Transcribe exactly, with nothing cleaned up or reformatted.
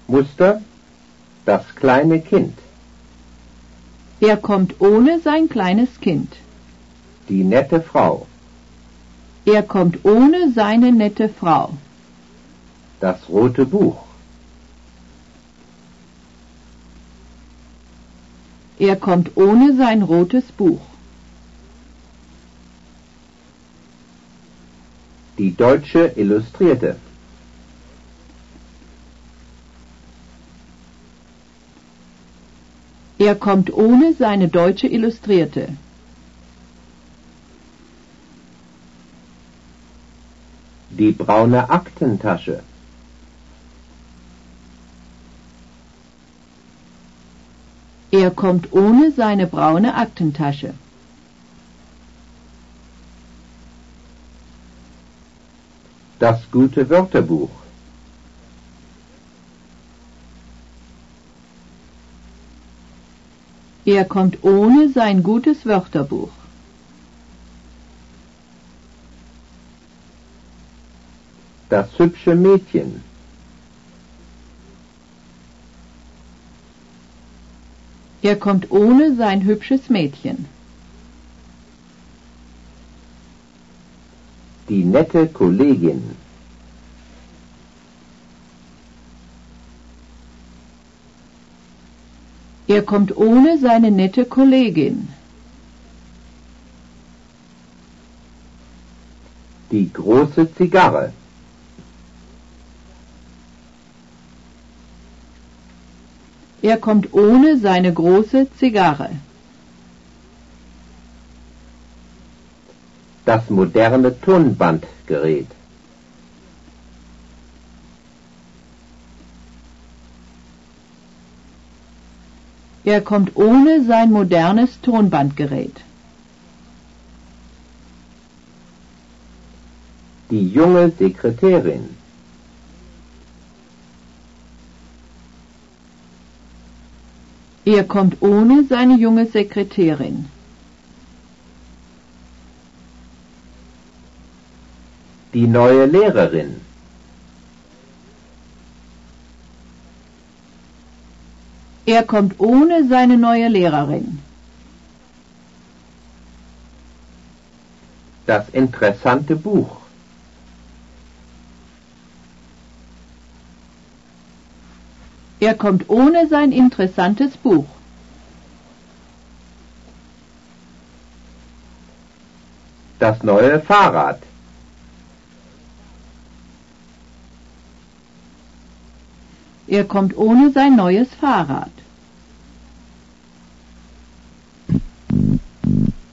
Muster: das kleine Kind. Er kommt ohne sein kleines Kind. Die nette Frau. Er kommt ohne seine nette Frau. Das rote Buch. Er kommt ohne sein rotes Buch. Die deutsche Illustrierte. Er kommt ohne seine deutsche Illustrierte. Die braune Aktentasche. Er kommt ohne seine braune Aktentasche. Das gute Wörterbuch. Er kommt ohne sein gutes Wörterbuch. Das hübsche Mädchen. Er kommt ohne sein hübsches Mädchen. Die nette Kollegin. Er kommt ohne seine nette Kollegin. Die große Zigarre. Er kommt ohne seine große Zigarre. Das moderne Tonbandgerät. Er kommt ohne sein modernes Tonbandgerät. Die junge Sekretärin. Er kommt ohne seine junge Sekretärin. Die neue Lehrerin. Er kommt ohne seine neue Lehrerin. Das interessante Buch. Er kommt ohne sein interessantes Buch. Das neue Fahrrad. Er kommt ohne sein neues Fahrrad.